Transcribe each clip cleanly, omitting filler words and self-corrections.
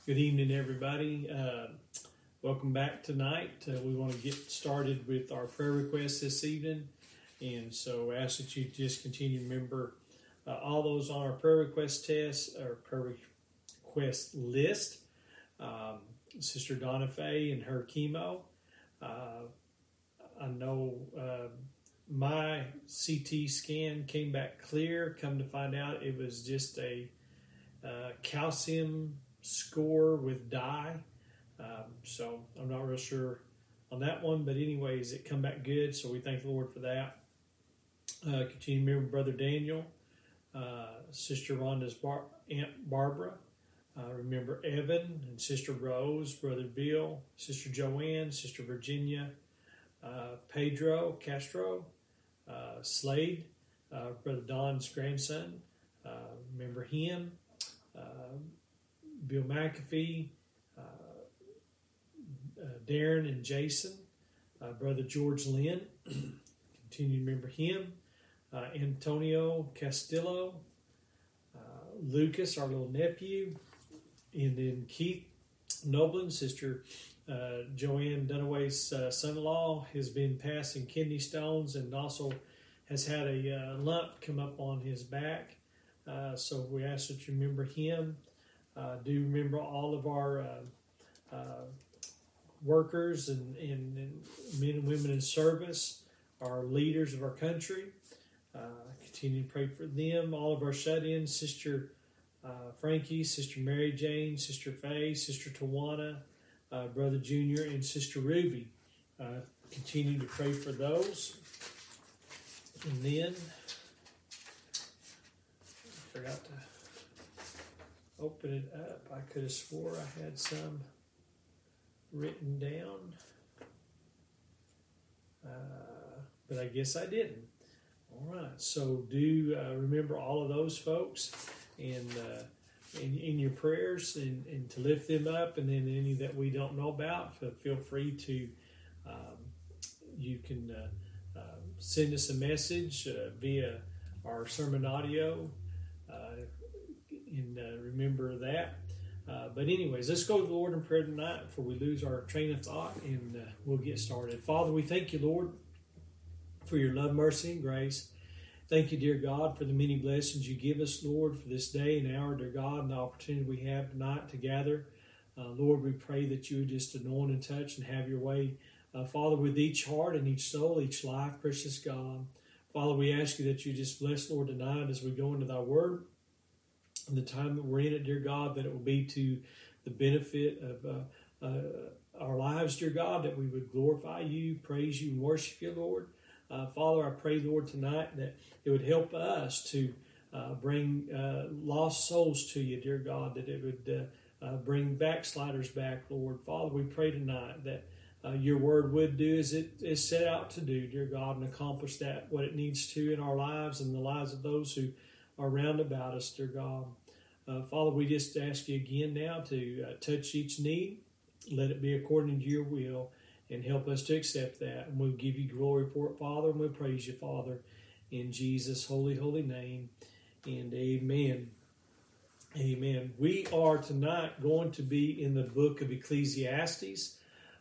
Good evening, everybody. Welcome back tonight. We want to get started with our prayer requests this evening. And so I ask that you just continue to remember all those on our prayer request test or prayer request list. Sister Donna Faye and her chemo. I know my CT scan came back clear. Come to find out it was just a calcium score with dye. So I'm not real sure on that one, but anyways, it come back good. So we thank the Lord for that. Continue to remember Brother Daniel, Sister Rhonda's Aunt Barbara. Remember Evan and Sister Rose, Brother Bill, Sister Joanne, Sister Virginia, Pedro Castro, Slade, Brother Don's grandson. Remember him. Bill McAfee, Darren and Jason, Brother George Lynn, continue to remember him, Antonio Castillo, Lucas, our little nephew, and then Keith Noblin, Sister Joanne Dunaway's son-in-law, has been passing kidney stones and also has had a lump come up on his back. So we ask that you remember him. Do remember all of our workers and men and women in service, our leaders of our country. Continue to pray for them. All of our shut-ins, Sister Frankie, Sister Mary Jane, Sister Faye, Sister Tawana, Brother Junior, and Sister Ruby. Continue to pray for those. And then, I forgot to open it up. I could have swore I had some written down, but I guess I didn't. All right, so do remember all of those folks and in your prayers and to lift them up, and then any that we don't know about, feel free to you can send us a message via our sermon audio. And remember that. But anyways, let's go to the Lord in prayer tonight before we lose our train of thought, and we'll get started. Father, we thank you, Lord, for your love, mercy, and grace. Thank you, dear God, for the many blessings you give us, Lord, for this day and hour, dear God, and the opportunity we have tonight to gather. Lord, we pray that you would just anoint and touch and have your way, Father, with each heart and each soul, each life, precious God. Father, we ask you that you just bless, Lord, tonight as we go into thy word. And the time that we're in it, dear God, that it will be to the benefit of our lives, dear God, that we would glorify you, praise you, and worship you, Lord. Father, I pray, Lord, tonight that it would help us to bring lost souls to you, dear God, that it would bring backsliders back, Lord. Father, we pray tonight that your word would do as it is set out to do, dear God, and accomplish that, what it needs to in our lives and the lives of those who are round about us, dear God. Father, we just ask you again now to touch each need. Let it be according to your will and help us to accept that. And we'll give you glory for it, Father, and we'll praise you, Father, in Jesus' holy, holy name. And amen. Amen. We are tonight going to be in the book of Ecclesiastes.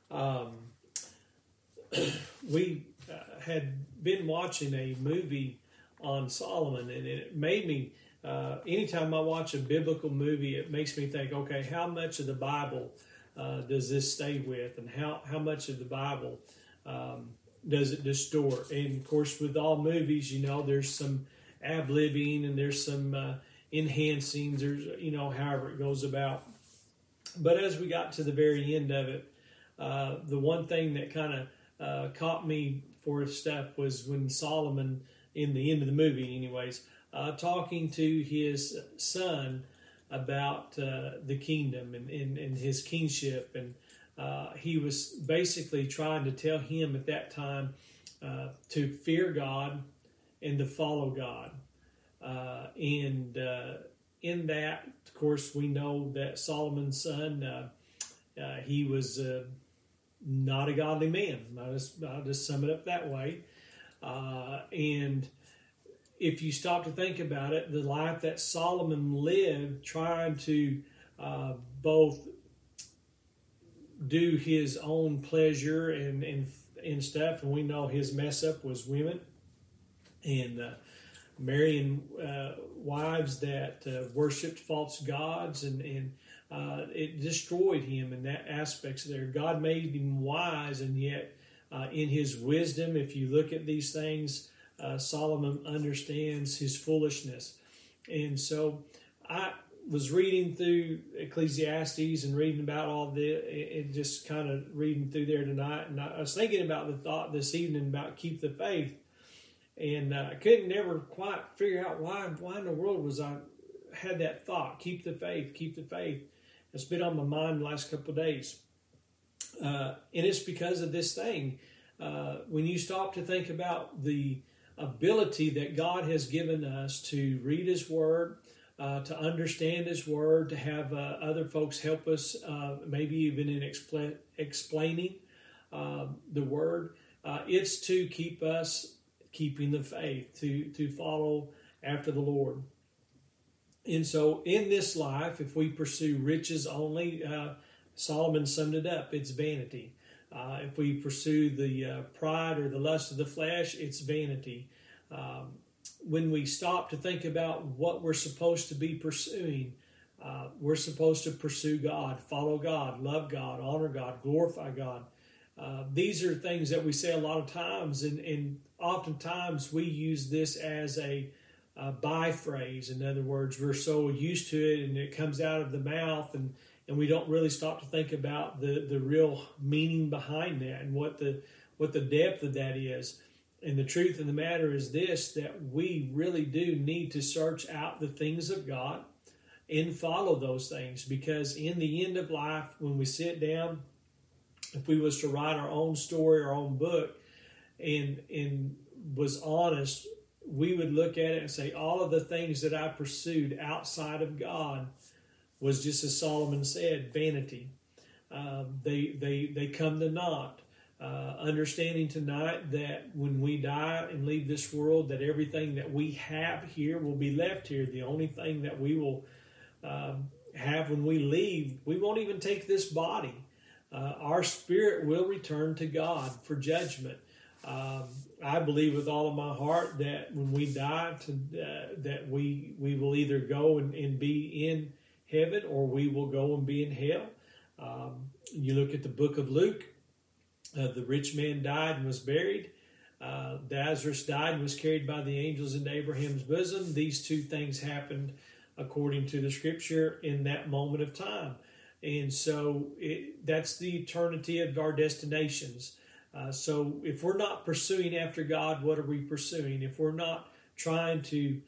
We had been watching a movie on Solomon, and it made me, anytime I watch a biblical movie, it makes me think, okay, how much of the Bible does this stay with, and how much of the Bible does it distort? And of course, with all movies, you know, there's some ad-libbing and there's some enhancing, there's, you know, however it goes about. But as we got to the very end of it, the one thing that kind of caught me for stuff was when Solomon, in the end of the movie anyways, talking to his son about the kingdom and his kingship. And he was basically trying to tell him at that time to fear God and to follow God. And in that, of course, we know that Solomon's son, he was not a godly man. I'll just sum it up that way. And if you stop to think about it, the life that Solomon lived, trying to both do his own pleasure and stuff. And we know his mess up was women and marrying wives that worshipped false gods, and it destroyed him in that aspects there. God made him wise, and yet in his wisdom, if you look at these things, Solomon understands his foolishness. And so I was reading through Ecclesiastes and reading about all this, and just kind of reading through there tonight. And I was thinking about the thought this evening about keep the faith. And I couldn't never quite figure out why in the world was I had that thought, keep the faith, keep the faith. It's been on my mind the last couple of days. And it's because of this thing. When you stop to think about the ability that God has given us to read His Word, to understand His Word, to have other folks help us, maybe even in explaining the Word, it's to keep us keeping the faith, to follow after the Lord. And so in this life, if we pursue riches only, Solomon summed it up, it's vanity. If we pursue the pride or the lust of the flesh, it's vanity. When we stop to think about what we're supposed to be pursuing, we're supposed to pursue God, follow God, love God, honor God, glorify God. These are things that we say a lot of times, and oftentimes we use this as a by phrase. In other words, we're so used to it and it comes out of the mouth, and we don't really stop to think about the real meaning behind that and what the depth of that is. And the truth of the matter is this, that we really do need to search out the things of God and follow those things, because in the end of life, when we sit down, if we was to write our own story, our own book, and was honest, we would look at it and say, all of the things that I pursued outside of God was, just as Solomon said, vanity. They come to naught. Understanding tonight that when we die and leave this world, that everything that we have here will be left here. The only thing that we will have when we leave, we won't even take this body. Our spirit will return to God for judgment. I believe with all of my heart that when we die, that we will either go and be in heaven, or we will go and be in hell. You look at the book of Luke, the rich man died and was buried. Lazarus died and was carried by the angels into Abraham's bosom. These two things happened according to the scripture in that moment of time. And so that's the eternity of our destinations. So if we're not pursuing after God, what are we pursuing? If we're not trying to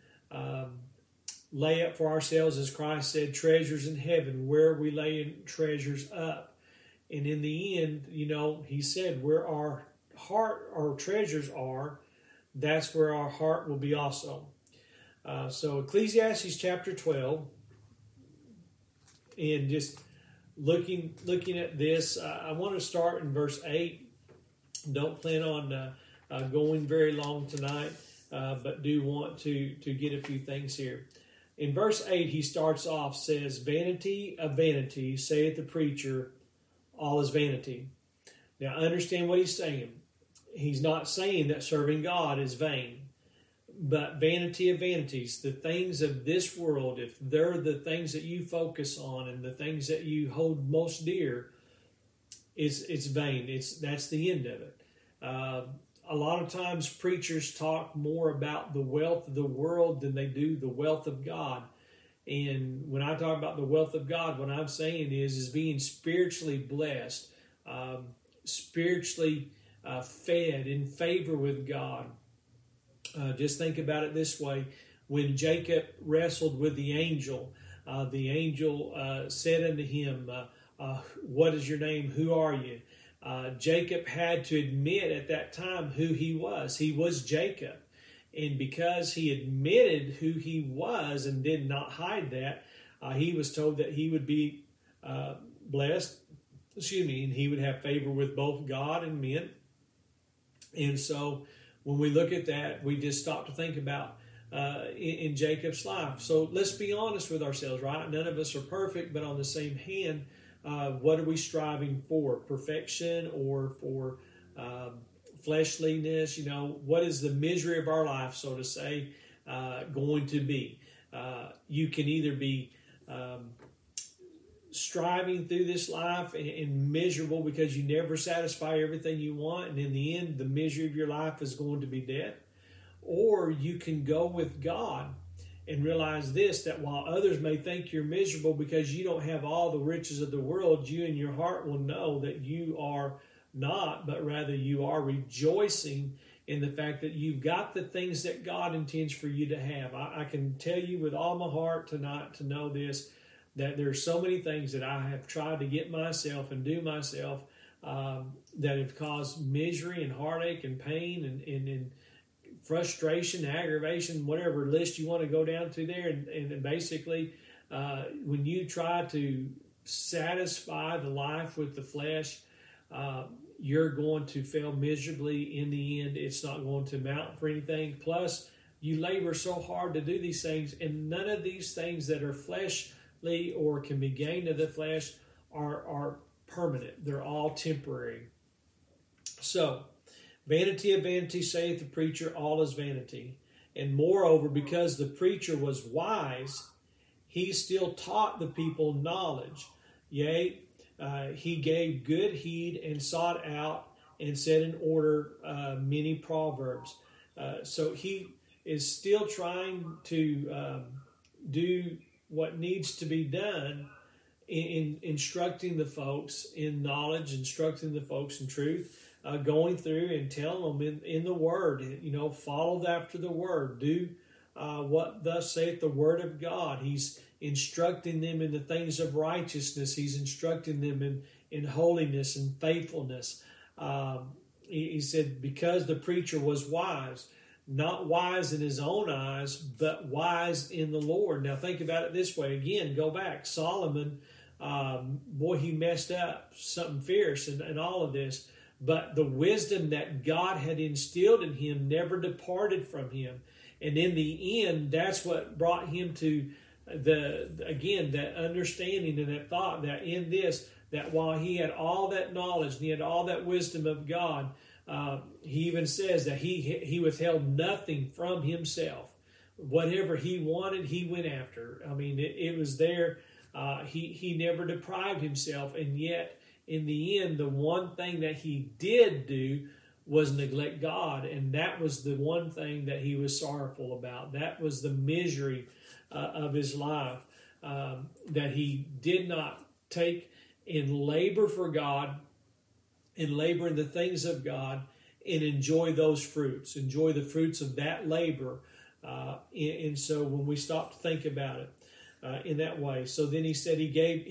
lay up for ourselves, as Christ said, treasures in heaven, where are we laying treasures up? And in the end, He said, where our heart, our treasures are, that's where our heart will be also. So Ecclesiastes chapter 12, and just looking at this, I want to start in verse 8. Don't plan on going very long tonight, but do want to get a few things here. In verse 8, he starts off, says, vanity of vanity, saith the preacher, all is vanity. Now, understand what he's saying. He's not saying that serving God is vain, but vanity of vanities, the things of this world, if they're the things that you focus on and the things that you hold most dear, it's vain. That's the end of it. A lot of times preachers talk more about the wealth of the world than they do the wealth of God. And when I talk about the wealth of God, what I'm saying is being spiritually blessed, spiritually fed, in favor with God. Just think about it this way. When Jacob wrestled with the angel said unto him, what is your name? Who are you? Jacob had to admit at that time who he was. He was Jacob. And because he admitted who he was and did not hide that, he was told that he would be blessed, and he would have favor with both God and men. And so when we look at that, we just stop to think about in Jacob's life. So let's be honest with ourselves, right? None of us are perfect, but on the same hand, what are we striving for? Perfection or for fleshliness? What is the misery of our life, so to say, going to be? You can either be striving through this life and miserable because you never satisfy everything you want, and in the end, the misery of your life is going to be death. Or you can go with God and realize this, that while others may think you're miserable because you don't have all the riches of the world, you in your heart will know that you are not, but rather you are rejoicing in the fact that you've got the things that God intends for you to have. I can tell you with all my heart tonight to know this, that there's so many things that I have tried to get myself and do myself that have caused misery and heartache and pain and frustration, aggravation, whatever list you want to go down to there. And basically, when you try to satisfy the life with the flesh, you're going to fail miserably in the end. It's not going to amount for anything. Plus, you labor so hard to do these things, and none of these things that are fleshly or can be gained of the flesh are permanent. They're all temporary. So, vanity of vanity, saith the preacher, all is vanity. And moreover, because the preacher was wise, he still taught the people knowledge. Yea, he gave good heed and sought out and set in order many proverbs. So he is still trying to do what needs to be done in instructing the folks in knowledge, instructing the folks in truth. Going through and telling them in the Word, follow after the Word. Do what thus saith the Word of God. He's instructing them in the things of righteousness. He's instructing them in holiness and faithfulness. He said, because the preacher was wise, not wise in his own eyes, but wise in the Lord. Now think about it this way. Again, go back. Solomon, boy, he messed up something fierce and all of this. But the wisdom that God had instilled in him never departed from him. And in the end, that's what brought him to that understanding and that thought that in this, that while he had all that knowledge and he had all that wisdom of God, he even says that he withheld nothing from himself. Whatever he wanted, he went after. I mean, it was there. He never deprived himself, and yet, in the end, the one thing that he did do was neglect God, and that was the one thing that he was sorrowful about. That was the misery of his life, that he did not take in labor for God, in labor in the things of God, and enjoy those fruits, enjoy the fruits of that labor. And so when we stop to think about it in that way, so then he said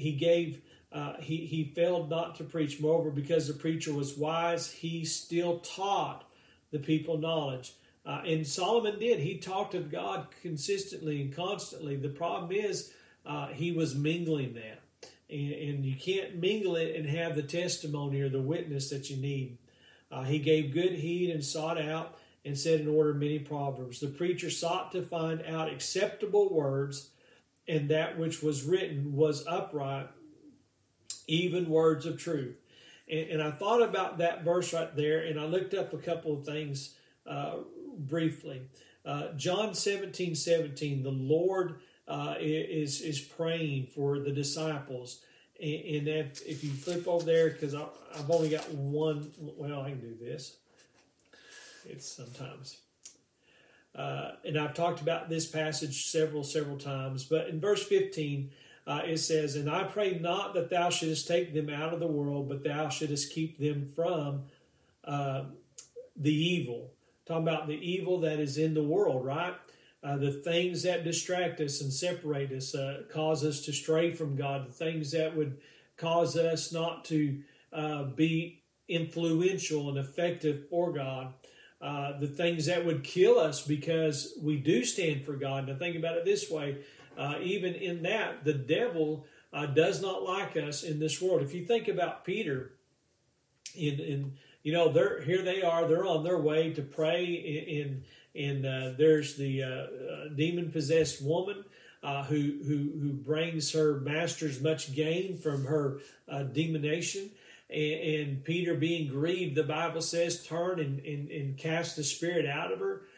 he failed not to preach. Moreover, because the preacher was wise, he still taught the people knowledge. And Solomon did. He talked of God consistently and constantly. The problem is he was mingling that. And you can't mingle it and have the testimony or the witness that you need. He gave good heed and sought out and set in order many proverbs. The preacher sought to find out acceptable words, and that which was written was upright, even words of truth. And I thought about that verse right there, and I looked up a couple of things briefly. John 17:17, the Lord is praying for the disciples. And if you flip over there, because I've only got one, well, I can do this. It's sometimes. And I've talked about this passage several times, but in verse 15, it says, and I pray not that thou shouldest take them out of the world, but thou shouldest keep them from the evil. Talking about the evil that is in the world, right? The things that distract us and separate us, cause us to stray from God, the things that would cause us not to be influential and effective for God, the things that would kill us because we do stand for God. Now think about it this way. Even in that, the devil does not like us in this world. If you think about Peter, here they are, they're on their way to pray, and there's the demon-possessed woman who brings her masters much gain from her demonation. And Peter, being grieved, the Bible says, turned and cast the spirit out of her.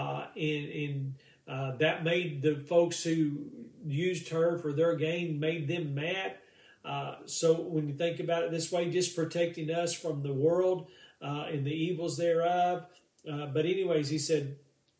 That made the folks who used her for their gain, made them mad. So when you think about it this way, just protecting us from the world and the evils thereof. But anyways, he said,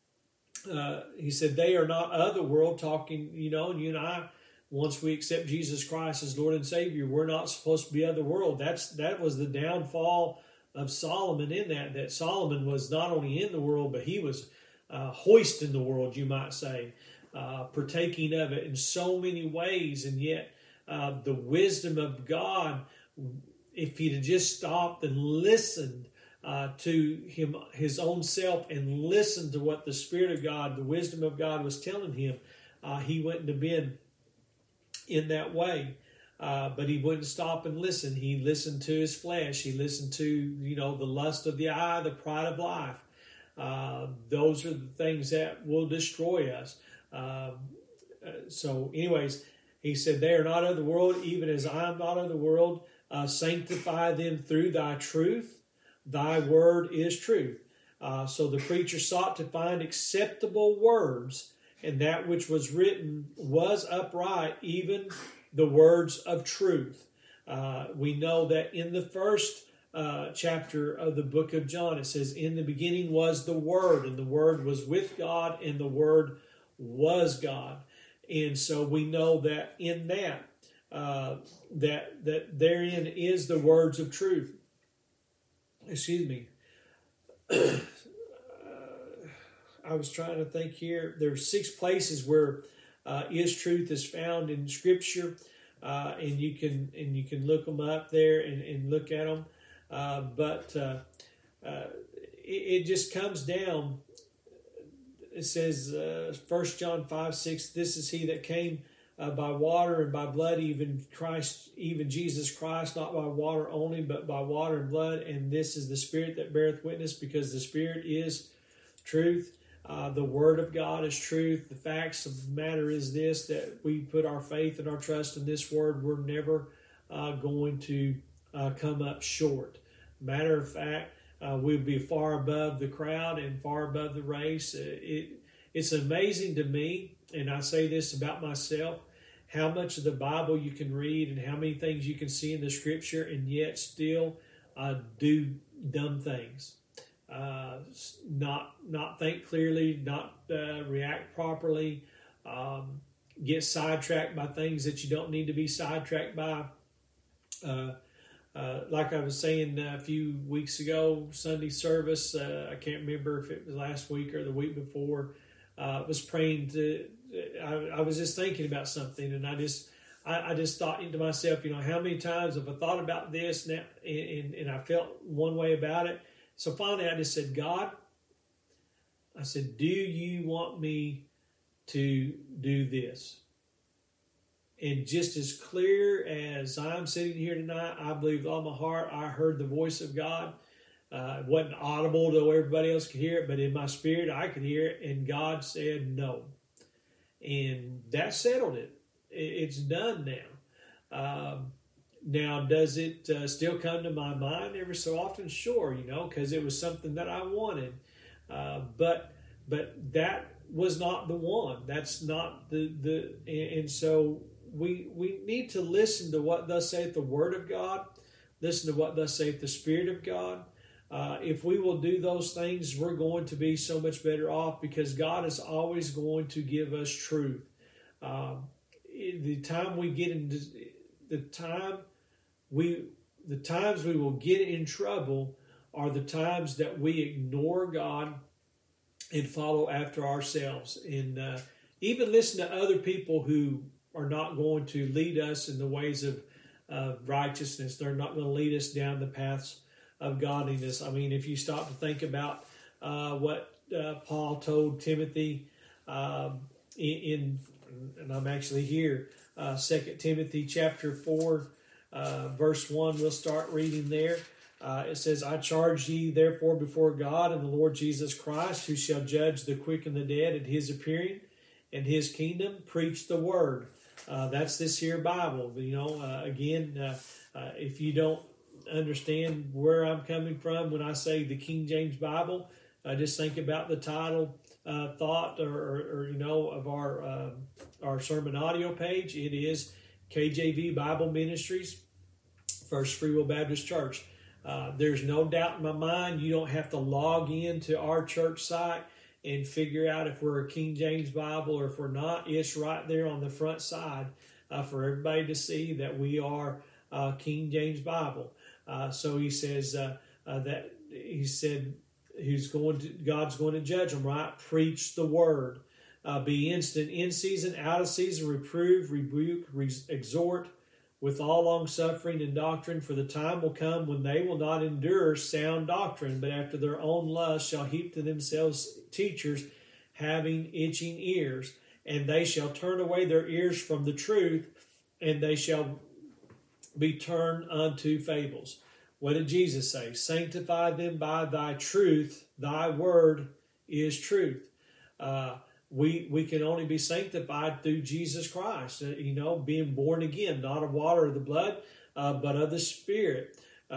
they are not of the world, talking, and you and I, once we accept Jesus Christ as Lord and Savior, we're not supposed to be of the world. That was the downfall of Solomon in that Solomon was not only in the world, but he was hoisting the world, you might say, partaking of it in so many ways. And yet the wisdom of God, if he'd have just stopped and listened to him, his own self, and listened to what the Spirit of God, the wisdom of God was telling him, he wouldn't have been in that way. But he wouldn't stop and listen. He listened to his flesh. He listened to, the lust of the eye, the pride of life. Those are the things that will destroy us. So anyways, he said, they are not of the world, even as I am not of the world. Sanctify them through thy truth. Thy word is truth. So the preacher sought to find acceptable words, and that which was written was upright, even the words of truth. We know that in the first chapter of the book of John, it says, in the beginning was the Word, and the Word was with God, and the Word was God. And so we know that in that, that therein is the words of truth. Excuse me. I was trying to think here. There's 6 places where is truth is found in Scripture, and you can look them up there and look at them. But it just comes down. It says 1 John 5:6. This is he that came by water and by blood, even Jesus Christ, not by water only, but by water and blood. And this is the Spirit that beareth witness, because the Spirit is truth. The Word of God is truth. The facts of the matter is this, that we put our faith and our trust in this Word. We're never going to come up short. Matter of fact, we'll be far above the crowd and far above the race. It's amazing to me, and I say this about myself, how much of the Bible you can read and how many things you can see in the Scripture, and yet still do dumb things. Not think clearly, not react properly, get sidetracked by things that you don't need to be sidetracked by. Like I was saying a few weeks ago, Sunday service, I can't remember if it was last week or the week before, was praying I was just thinking about something, and I just thought into myself, how many times have I thought about this now, and I felt one way about it. So finally I just said, God, I said, do you want me to do this? And just as clear as I'm sitting here tonight, I believe with all my heart I heard the voice of God. It wasn't audible to where everybody else could hear it, but in my spirit I could hear it, and God said no. And that settled it. It's done now. Now, does it still come to my mind every so often? Sure, because it was something that I wanted. But that was not the one. That's not and so we need to listen to what thus saith the Word of God, listen to what thus saith the Spirit of God. If we will do those things, we're going to be so much better off, because God is always going to give us truth. The time we get into the times we will get in trouble are the times that we ignore God and follow after ourselves, and even listen to other people who are not going to lead us in the ways of righteousness. They're not going to lead us down the paths of godliness. I mean, if you stop to think about what Paul told Timothy and I'm actually here, 2 Timothy chapter 4, verse 1, we'll start reading there. It says, I charge ye therefore before God and the Lord Jesus Christ, who shall judge the quick and the dead at his appearing and His kingdom. Preach the word. That's this here Bible. If you don't understand where I'm coming from when I say the King James Bible, just think about the title thought or of our sermon audio page. It is KJV Bible Ministries, First Free Will Baptist Church. There's no doubt in my mind you don't have to log into our church site and figure out if we're a King James Bible or if we're not. It's right there on the front side for everybody to see that we are King James Bible. So he says that he said God's going to judge them, right? Preach the word. Be instant, in season, out of season, reprove, rebuke, exhort with all long suffering and doctrine. For the time will come when they will not endure sound doctrine, but after their own lust shall heap to themselves teachers having itching ears. And they shall turn away their ears from the truth, and they shall be turned unto fables. What did Jesus say? Sanctify them by thy truth. Thy word is truth. We can only be sanctified through Jesus Christ, being born again, not of water or the blood, but of the Spirit,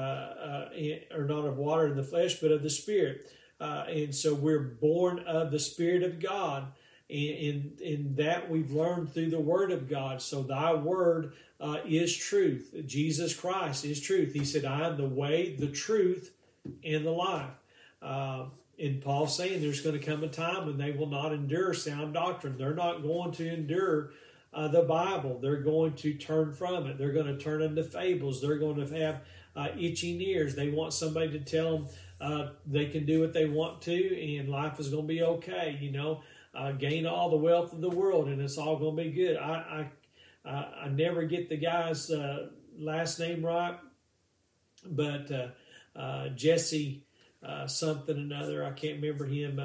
or not of water and the flesh, but of the Spirit. And so we're born of the Spirit of God, and that we've learned through the Word of God. So thy word is truth. Jesus Christ is truth. He said, I am the way, the truth, and the life. And Paul's saying there's going to come a time when they will not endure sound doctrine. They're not going to endure the Bible. They're going to turn from it. They're going to turn into fables. They're going to have itching ears. They want somebody to tell them they can do what they want to, and life is going to be okay. Gain all the wealth of the world, and it's all going to be good. I never get the guy's last name right, but Jesse something another. I can't remember him.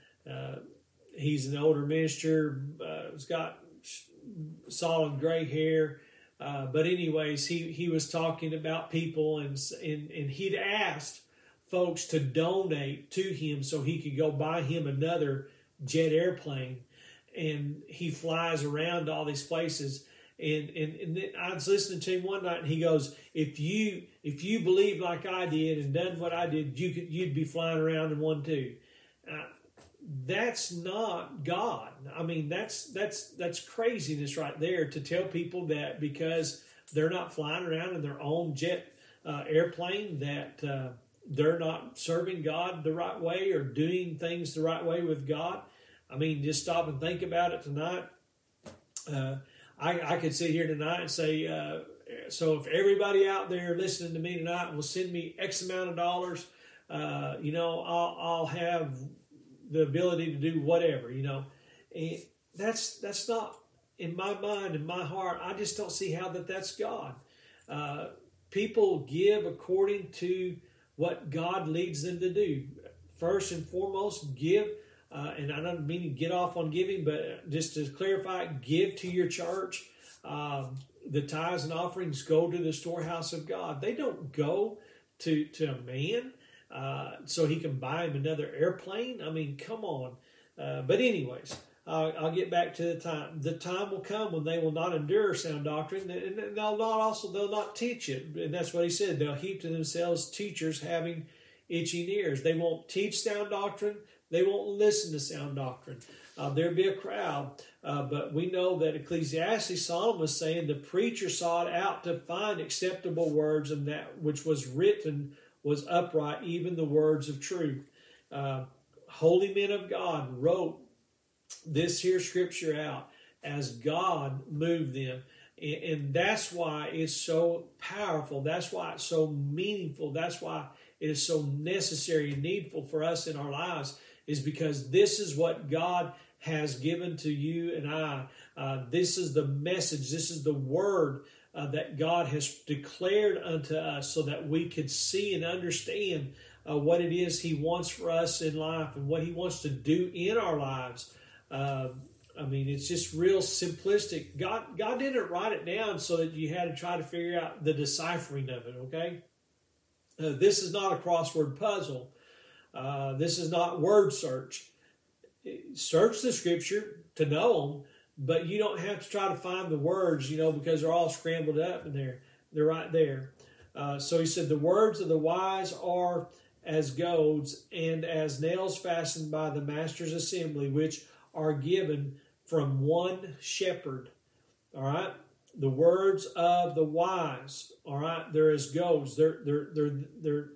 He's an older minister. He's got solid gray hair. But anyways, he was talking about people, and he'd asked folks to donate to him so he could go buy him another jet airplane, and he flies around to all these places. And then I was listening to him one night, and he goes, "If you believed like I did and done what I did, you'd be flying around in one too." That's not God. I mean, that's craziness right there, to tell people that because they're not flying around in their own jet airplane that they're not serving God the right way or doing things the right way with God. I mean, just stop and think about it tonight. I could sit here tonight and say, so if everybody out there listening to me tonight will send me X amount of dollars, I'll have the ability to do whatever, And that's not, in my mind, in my heart, I just don't see how that's God. People give according to what God leads them to do. First and foremost, give. And I don't mean to get off on giving, but just to clarify, give to your church. The tithes and offerings go to the storehouse of God. They don't go to a man so he can buy him another airplane. I mean, come on. But anyways, I'll get back to the time. The time will come when they will not endure sound doctrine, and they'll not teach it. And that's what he said. They'll heap to themselves teachers having itching ears. They won't teach sound doctrine. They won't listen to sound doctrine. There'll be a crowd. But we know that Ecclesiastes, Solomon was saying, the preacher sought out to find acceptable words, and that which was written was upright, even the words of truth. Holy men of God wrote this here scripture out as God moved them. And that's why it's so powerful. That's why it's so meaningful. That's why it is so necessary and needful for us in our lives, is because this is what God has given to you and I. This is the message. This is the word that God has declared unto us so that we could see and understand what it is He wants for us in life and what He wants to do in our lives. I mean, it's just real simplistic. God didn't write it down so that you had to try to figure out the deciphering of it, okay? This is not a crossword puzzle. This is not word search. Search the scripture, to know them, but you don't have to try to find the words, because they're all scrambled up in there. They're right there. So he said, the words of the wise are as goads and as nails fastened by the master's assembly, which are given from one shepherd. All right. The words of the wise. All right. They're as goads. They're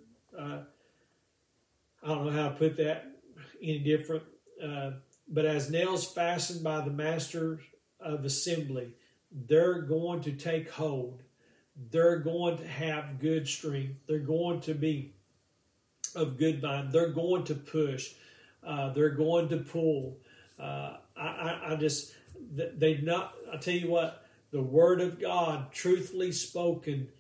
I don't know how to put that any different. But as nails fastened by the master of assembly, they're going to take hold. They're going to have good strength. They're going to be of good mind. They're going to push. They're going to pull. I tell you what, the word of God, truthfully spoken,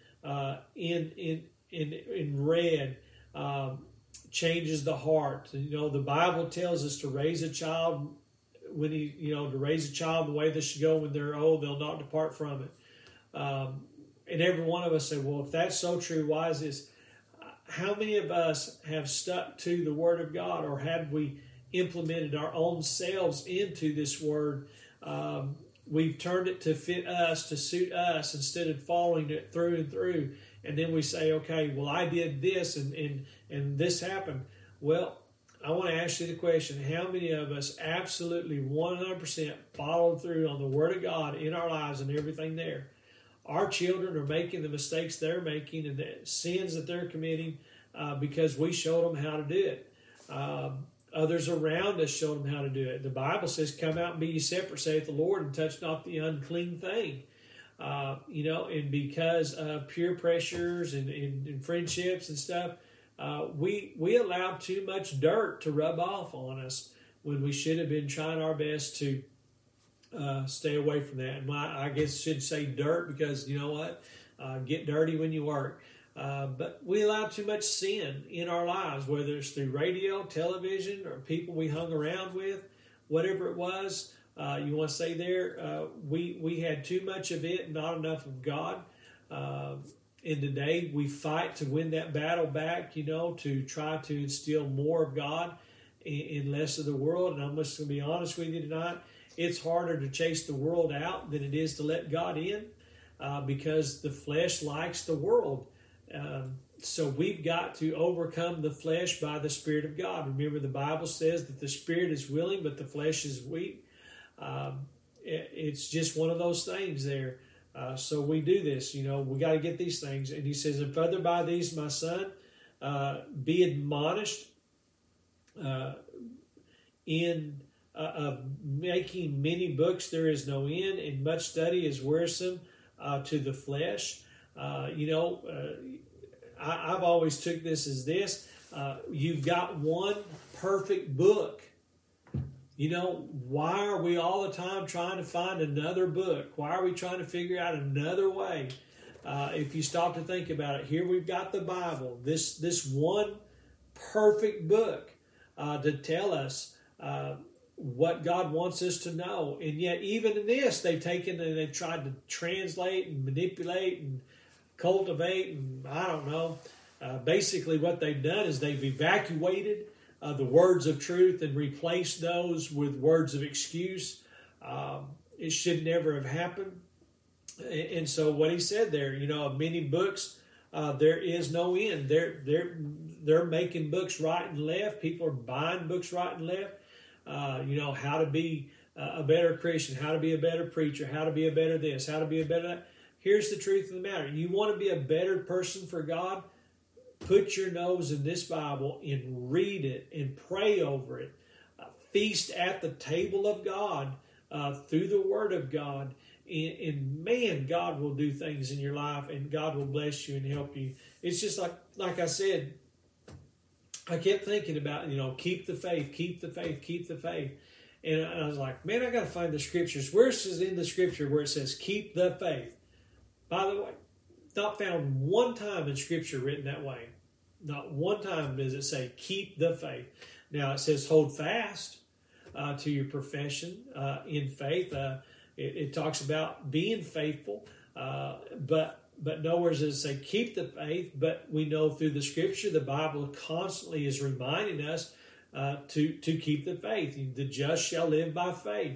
in read, changes the heart. The Bible tells us to raise a child to raise a child the way they should go. When they're old, they'll not depart from it. And every one of us say, well, if that's so true, why is this? How many of us have stuck to the Word of God, or have we implemented our own selves into this Word? We've turned it to fit us, to suit us, instead of following it through and through. And then we say, okay, well, I did this and this happened. Well, I want to ask you the question, how many of us absolutely 100% followed through on the Word of God in our lives and everything there? Our children are making the mistakes they're making and the sins that they're committing because we showed them how to do it. Others around us showed them how to do it. The Bible says, come out and be ye separate, saith the Lord, and touch not the unclean thing. And because of peer pressures and friendships and stuff, we allowed too much dirt to rub off on us when we should have been trying our best to stay away from that. And I guess I should say dirt, because you know what? Get dirty when you work. But we allowed too much sin in our lives, whether it's through radio, television, or people we hung around with, whatever it was. You want to say there, we had too much of it, not enough of God. And today we fight to win that battle back, to try to instill more of God and less of the world. And I'm just going to be honest with you tonight. It's harder to chase the world out than it is to let God in, because the flesh likes the world. So we've got to overcome the flesh by the Spirit of God. Remember, the Bible says that the Spirit is willing, but the flesh is weak. It's just one of those things there. So we do this, we got to get these things. And he says, and further by these, my son, be admonished in making many books there is no end, and much study is wearisome to the flesh. I've always took this as this. You've got one perfect book. Why are we all the time trying to find another book? Why are we trying to figure out another way? If you stop to think about it, here we've got the Bible, this one perfect book to tell us what God wants us to know. And yet, even in this, they've taken and they've tried to translate and manipulate and cultivate, and I don't know. Basically, what they've done is they've evacuated the words of truth and replaced those with words of excuse. It should never have happened. And so what he said there, of many books, there is no end. They're making books right and left. People are buying books right and left. How to be a better Christian, how to be a better preacher, how to be a better this, how to be a better that. Here's the truth of the matter. You want to be a better person for God? Put your nose in this Bible and read it and pray over it. Feast at the table of God through the Word of God. And man, God will do things in your life, and God will bless you and help you. It's just like I said, I kept thinking about, keep the faith, keep the faith, keep the faith. And I was like, man, I got to find the scriptures. Where is in the scripture where it says keep the faith? By the way, not found one time in scripture written that way. Not one time does it say keep the faith. Now it says hold fast to your profession in faith. It talks about being faithful, but nowhere does it say keep the faith. But we know through the scripture, the Bible constantly is reminding us to keep the faith. The just shall live by faith.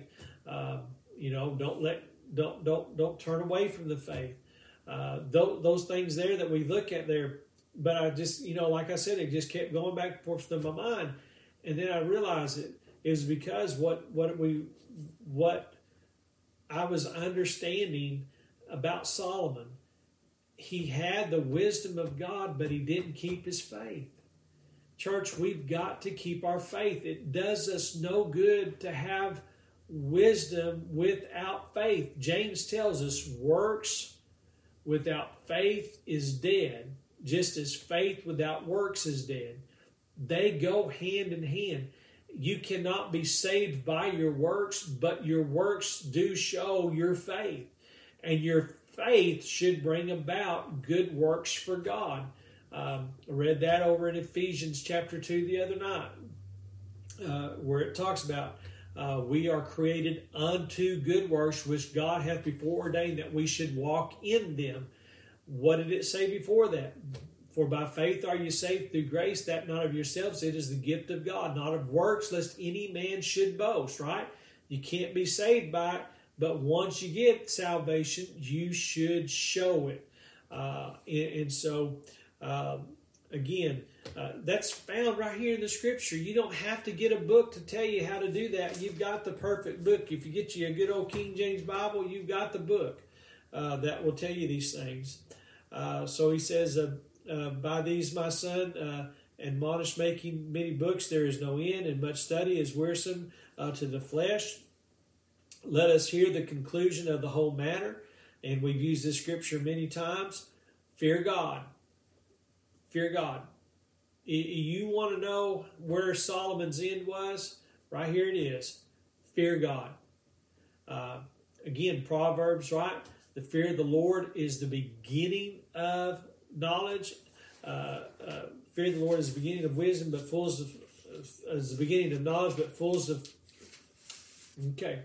Don't turn away from the faith. Those things there that we look at there. But I just, like I said, it just kept going back and forth through my mind, and then I realized it is because what I was understanding about Solomon. He had the wisdom of God, but he didn't keep his faith. Church, we've got to keep our faith. It does us no good to have wisdom without faith. James tells us works without faith is dead, just as faith without works is dead. They go hand in hand. You cannot be saved by your works, but your works do show your faith. And your faith should bring about good works for God. I read that over in Ephesians chapter 2 the other night, where it talks about we are created unto good works, which God hath before ordained that we should walk in them. What did it say before that? For by faith are you saved through grace, that not of yourselves, it is the gift of God, not of works, lest any man should boast, right? You can't be saved by it, but once you get salvation, you should show it. Again, that's found right here in the Scripture. You don't have to get a book to tell you how to do that. You've got the perfect book. If you get you a good old King James Bible, you've got the book that will tell you these things. So he says, by these, my son, admonish making many books, there is no end, and much study is wearisome to the flesh. Let us hear the conclusion of the whole matter. And we've used this scripture many times. Fear God. Fear God. You want to know where Solomon's end was? Right here it is. Fear God. Again, Proverbs, right? The fear of the Lord is the beginning of knowledge. Fear of the Lord is the beginning of wisdom, but is the beginning of knowledge, but fools of... Okay.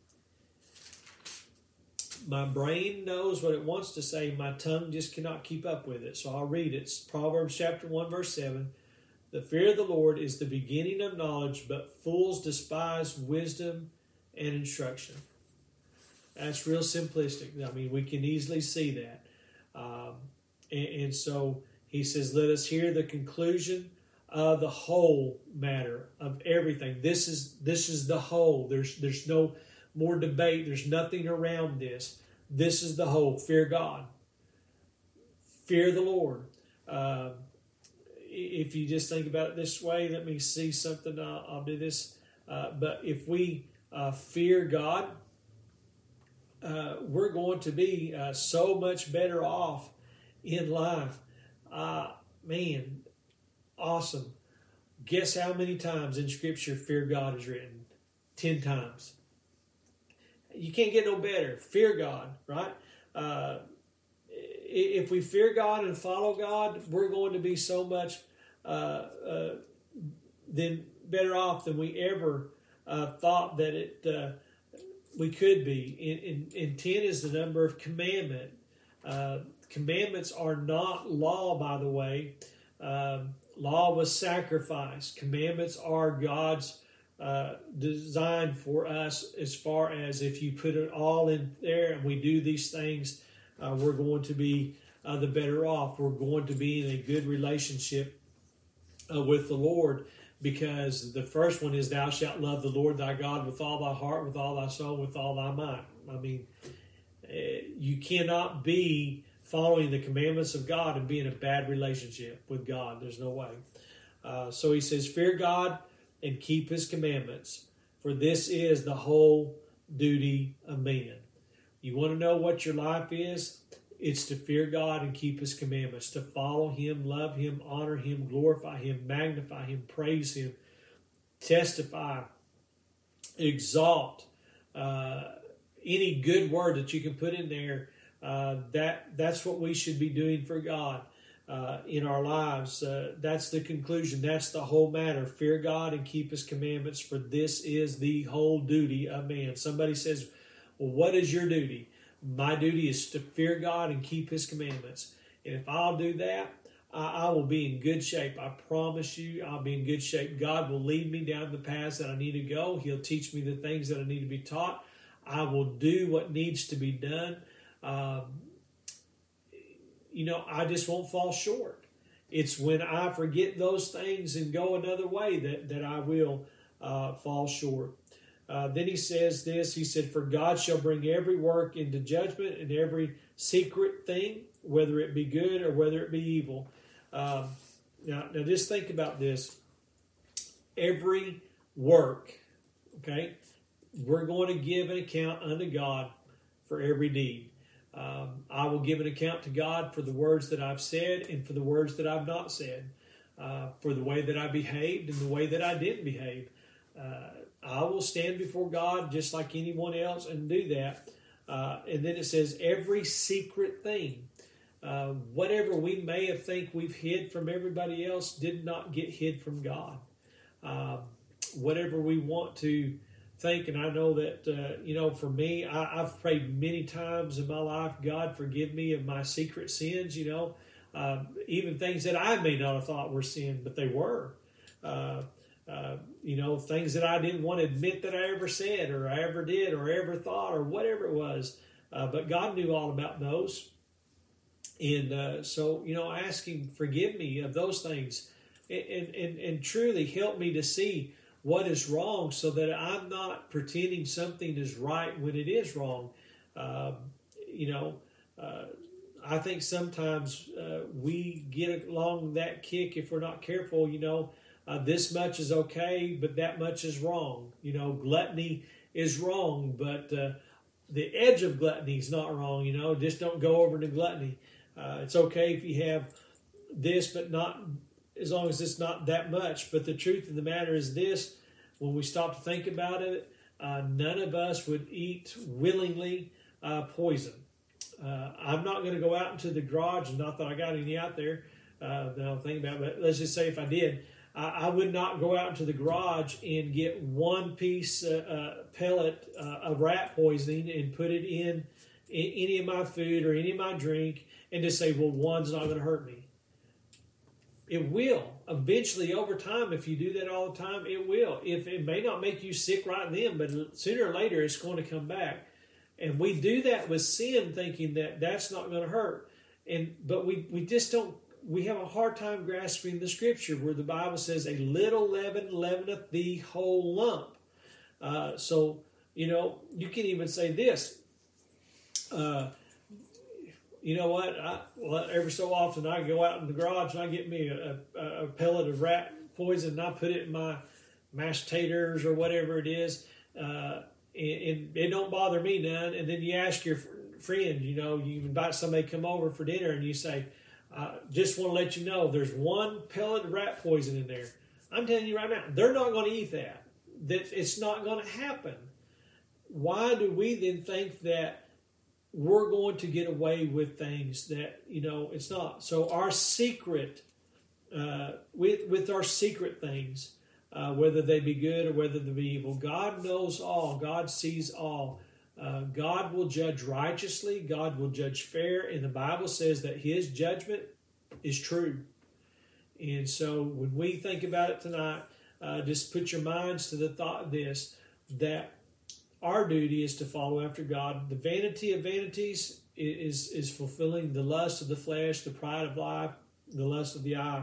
My brain knows what it wants to say. My tongue just cannot keep up with it. So I'll read it. It's Proverbs chapter 1, verse 7. The fear of the Lord is the beginning of knowledge, but fools despise wisdom and instruction. That's real simplistic. I mean, we can easily see that. And so he says, let us hear the conclusion of the whole matter of everything. This is the whole. There's no more debate. There's nothing around this. This is the whole. Fear God. Fear the Lord. If you just think about it this way, let me see something. I'll do this. But if we fear God, we're going to be so much better off in life. Man, awesome. Guess how many times in Scripture fear God is written? 10 times. You can't get no better. Fear God, right? If we fear God and follow God, we're going to be so much then better off than we ever thought that we could be. And 10 is the number of commandment. Commandments are not law, by the way. Law was sacrifice. Commandments are God's designed for us, as far as if you put it all in there and we do these things, we're going to be the better off. We're going to be in a good relationship with the Lord, because the first one is thou shalt love the Lord thy God with all thy heart, with all thy soul, with all thy mind. I mean, you cannot be following the commandments of God and be in a bad relationship with God. There's no way. So he says, fear God and keep his commandments, for this is the whole duty of man. You want to know what your life is? It's to fear God and keep his commandments, to follow him, love him, honor him, glorify him, magnify him, praise him, testify, exalt. Any good word that you can put in there, that's what we should be doing for God in our lives. That's the conclusion. That's the whole matter. Fear God and keep his commandments, for this is the whole duty of man. Somebody says, well, what is your duty? My duty is to fear God and keep his commandments. And if I'll do that, I will be in good shape. I promise you, I'll be in good shape. God will lead me down the paths that I need to go. He'll teach me the things that I need to be taught. I will do what needs to be done. I just won't fall short. It's when I forget those things and go another way that I will fall short. Then he says this, he said, for God shall bring every work into judgment and every secret thing, whether it be good or whether it be evil. Now just think about this. Every work, okay, we're going to give an account unto God for every deed. I will give an account to God for the words that I've said and for the words that I've not said, for the way that I behaved and the way that I didn't behave. I will stand before God just like anyone else and do that. And then it says every secret thing. Whatever we may have think we've hid from everybody else did not get hid from God. Whatever we want to think, and I know that, for me, I've prayed many times in my life, God, forgive me of my secret sins, even things that I may not have thought were sin, but they were. Things that I didn't want to admit that I ever said or I ever did or ever thought or whatever it was. But God knew all about those. And so ask Him, forgive me of those things and truly help me to see what is wrong so that I'm not pretending something is right when it is wrong. I think sometimes we get along that kick if we're not careful, this much is okay, but that much is wrong. Gluttony is wrong, but the edge of gluttony is not wrong. Just don't go over to gluttony. It's okay if you have this, but not as long as it's not that much. But the truth of the matter is this: when we stop to think about it, none of us would eat willingly poison. I'm not going to go out into the garage, and not that I got any out there that I'm thinking about, but let's just say if I did, I would not go out into the garage and get one piece pellet of rat poisoning and put it in any of my food or any of my drink and just say, well, one's not going to hurt me. It will. Eventually, over time, if you do that all the time, it will. If it may not make you sick right then, but sooner or later it's going to come back. And we do that with sin, thinking that that's not going to hurt. But we just don't. We have a hard time grasping the Scripture where the Bible says, "A little leaven leaveneth the whole lump." So you can even say this. Every so often I go out in the garage and I get me a pellet of rat poison and I put it in my mashed taters or whatever it is, and it don't bother me none. And then you ask your friend, you invite somebody to come over for dinner and you say, just want to let you know there's one pellet of rat poison in there. I'm telling you right now, they're not going to eat that. That it's not going to happen. Why do we then think that we're going to get away with things that, it's not? So our secret, with our secret things, whether they be good or whether they be evil, God knows all. God sees all. God will judge righteously. God will judge fair. And the Bible says that His judgment is true. And so when we think about it tonight, just put your minds to the thought of this, that our duty is to follow after God. The vanity of vanities is fulfilling the lust of the flesh, the pride of life, the lust of the eye.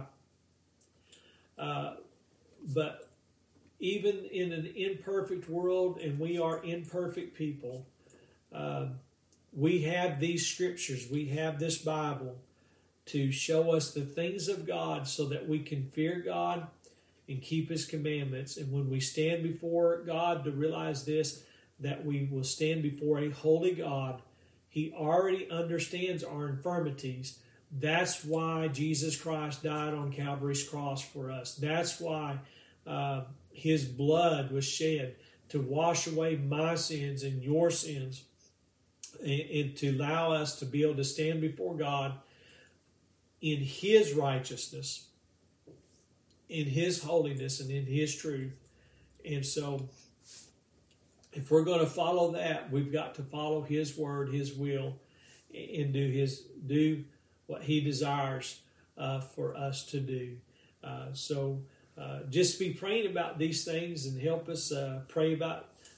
But even in an imperfect world, and we are imperfect people, we have these scriptures, we have this Bible to show us the things of God so that we can fear God and keep His commandments. And when we stand before God, to realize this, that we will stand before a holy God. He already understands our infirmities. That's why Jesus Christ died on Calvary's cross for us. That's why His blood was shed to wash away my sins and your sins, and to allow us to be able to stand before God in His righteousness, in His holiness, and in His truth. And so, if we're going to follow that, we've got to follow His word, His will, and do what He desires for us to do. So just be praying about these things and help us pray about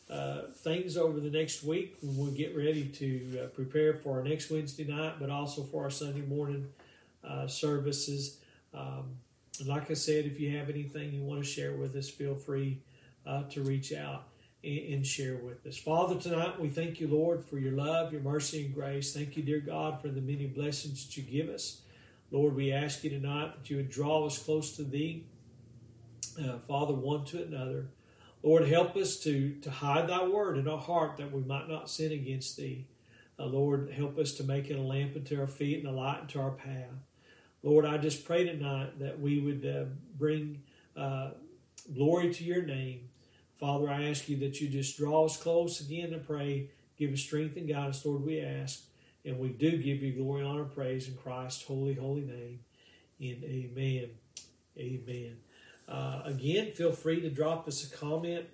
things over the next week when we get ready to prepare for our next Wednesday night, but also for our Sunday morning services. Like I said, if you have anything you want to share with us, feel free to reach out and share with us. Father, tonight we thank you, Lord, for your love, your mercy, and grace. Thank you, dear God, for the many blessings that you give us. Lord, we ask you tonight that you would draw us close to thee, Father, one to another. Lord, help us to hide thy word in our heart that we might not sin against thee. Lord, help us to make it a lamp unto our feet and a light unto our path. Lord, I just pray tonight that we would bring glory to your name. Father, I ask you that you just draw us close again to pray. Give us strength and guidance, Lord, we ask. And we do give you glory, honor, and praise in Christ's holy, holy name. And amen. Amen. Again, feel free to drop us a comment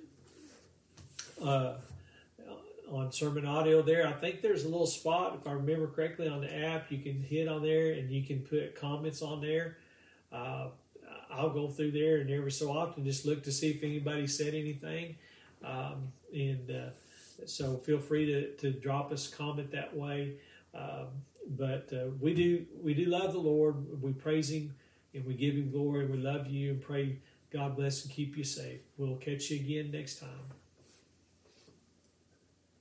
on sermon audio there. I think there's a little spot, if I remember correctly, on the app. You can hit on there and you can put comments on there. I'll go through there and every so often just look to see if anybody said anything. So feel free to drop us a comment that way. But we do love the Lord. We praise him and we give him glory. We love you and pray God bless and keep you safe. We'll catch you again next time.